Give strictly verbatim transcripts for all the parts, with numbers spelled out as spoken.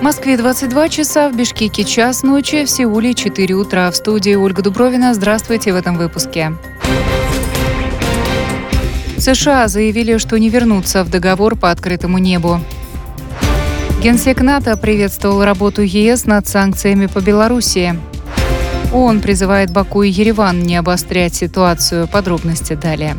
В Москве двадцать два часа, в Бишкеке час ночи, в Сеуле четыре утра. В студии Ольга Дубровина. Здравствуйте в этом выпуске. США заявили, что не вернутся в договор по открытому небу. Генсек НАТО приветствовал работу ЕС над санкциями по Белоруссии. ООН призывает Баку и Ереван не обострять ситуацию. Подробности далее.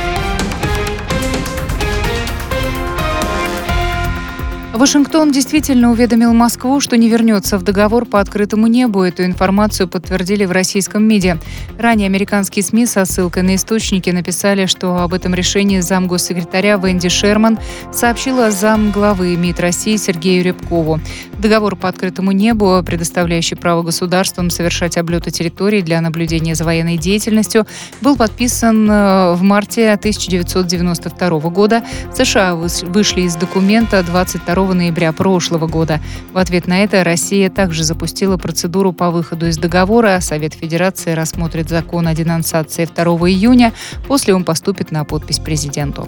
Вашингтон действительно уведомил Москву, что не вернется в договор по открытому небу. Эту информацию подтвердили в российском МИДе. Ранее американские СМИ со ссылкой на источники написали, что об этом решении замгоссекретаря Венди Шерман сообщила замглавы МИД России Сергею Рябкову. Договор по открытому небу, предоставляющий право государствам совершать облеты территорий для наблюдения за военной деятельностью, был подписан в марте тысяча девятьсот девяносто второго года. США вышли из документа двадцать второго ноября прошлого года. В ответ на это Россия также запустила процедуру по выходу из договора. Совет Федерации рассмотрит закон о денонсации второго июня. После он поступит на подпись президенту.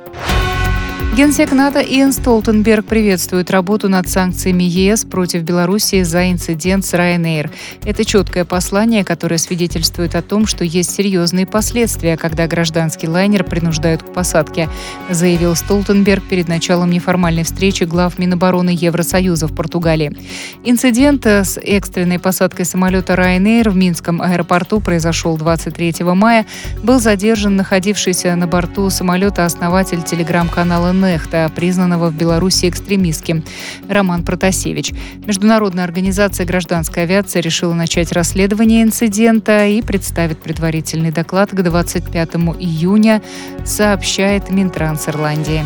Генсек НАТО Иэн Столтенберг приветствует работу над санкциями ЕС против Белоруссии за инцидент с Ryanair. Это четкое послание, которое свидетельствует о том, что есть серьезные последствия, когда гражданский лайнер принуждают к посадке, заявил Столтенберг перед началом неформальной встречи глав Минобороны Евросоюза в Португалии. Инцидент с экстренной посадкой самолета Ryanair в Минском аэропорту произошел двадцать третьего мая. Был задержан находившийся на борту самолета основатель телеграм-канала Нехта, признанного в Беларуси экстремистским, Роман Протасевич. Международная организация гражданской авиации решила начать расследование инцидента и представит предварительный доклад к двадцать пятому июня, сообщает Минтранс Ирландии.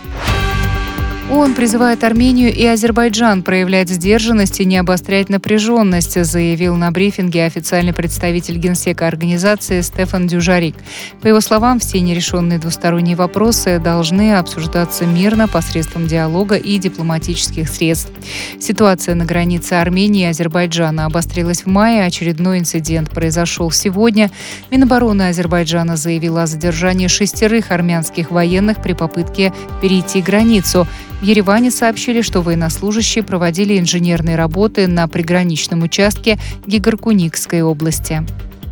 ООН призывает Армению и Азербайджан проявлять сдержанность и не обострять напряженность, заявил на брифинге официальный представитель Генсека организации Стефан Дюжарик. По его словам, все нерешенные двусторонние вопросы должны обсуждаться мирно посредством диалога и дипломатических средств. Ситуация на границе Армении и Азербайджана обострилась в мае. Очередной инцидент произошел сегодня. Минобороны Азербайджана заявила о задержании шестерых армянских военных при попытке перейти границу. В Ереване сообщили, что военнослужащие проводили инженерные работы на приграничном участке Гегаркуникской области.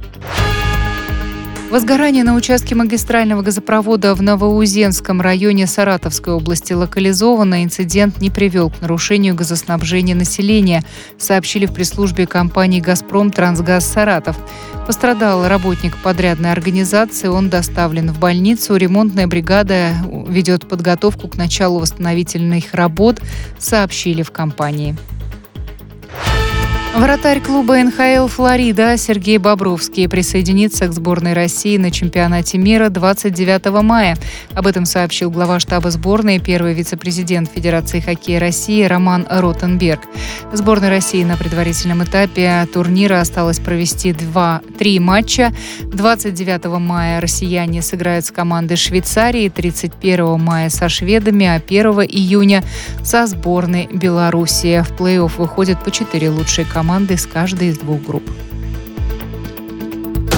Возгорание на участке магистрального газопровода в Новоузенском районе Саратовской области локализовано. Инцидент не привел к нарушению газоснабжения населения, сообщили в пресс-службе компании «Газпром Трансгаз Саратов». Пострадал работник подрядной организации, он доставлен в больницу. Ремонтная бригада ведет подготовку к началу восстановительных работ, сообщили в компании. Вратарь клуба эн ха эл «Флорида» Сергей Бобровский присоединится к сборной России на чемпионате мира двадцать девятого мая. Об этом сообщил глава штаба сборной, первый вице-президент Федерации хоккея России Роман Ротенберг. Сборной России на предварительном этапе турнира осталось провести два, три матча. двадцать девятого мая россияне сыграют с командой Швейцарии, тридцать первого мая со шведами, а первого июня со сборной Белоруссии. В плей-офф выходят по четыре лучшие команды с каждой из двух групп.